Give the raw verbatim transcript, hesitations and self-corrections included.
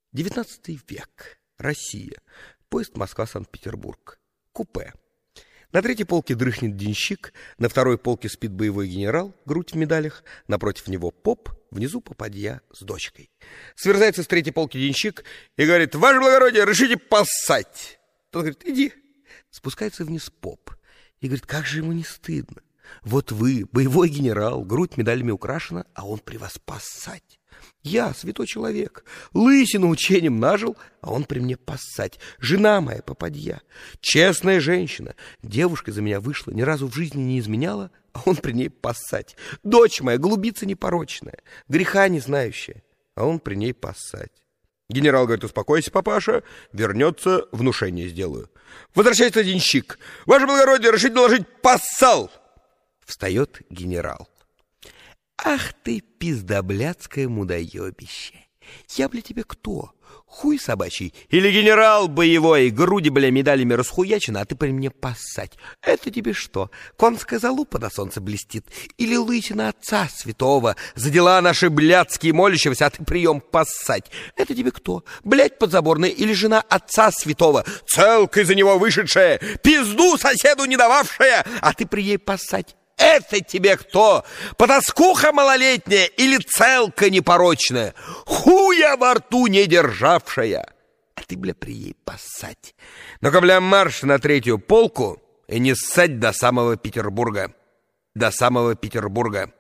Девятнадцатый век. Россия. Поезд Москва-Санкт-Петербург. Купе. На третьей полке дрыхнет денщик, на второй полке спит боевой генерал, грудь в медалях, напротив него поп, внизу попадья с дочкой. Сверзается с третьей полки денщик и говорит: «Ваше благородие, решите поссать!» Тот говорит: «Иди». Спускается вниз поп и говорит: «Как же ему не стыдно? Вот вы, боевой генерал, грудь медалями украшена, а он при вас поссать. Я, святой человек, лысину учением нажил, а он при мне поссать. Жена моя попадья, честная женщина, девушка за меня вышла, ни разу в жизни не изменяла, а он при ней поссать. Дочь моя, голубица непорочная, греха не знающая, а он при ней поссать». Генерал говорит: «Успокойся, папаша, вернется, внушение сделаю». Возвращается денщик: «Ваше благородие, решите доложить, поссал!» Встает генерал: «Ах ты, пиздоблядское мудоебище! Я, бля, тебе кто? Хуй собачий? Или генерал боевой, груди, бля, медалями расхуячены, а ты при мне поссать? Это тебе что, конская залупа на солнце блестит? Или лысина отца святого, за дела наши блядские молящегося, а ты прием поссать? Это тебе кто? Блядь подзаборная или жена отца святого, целкой за него вышедшая, пизду соседу не дававшая, а ты при ей поссать? Это тебе кто? Потаскуха малолетняя или целка непорочная, хуя во рту не державшая? А ты, бля, при ей поссать. Ну-ка, бля, марш на третью полку и не ссать до самого Петербурга. До самого Петербурга.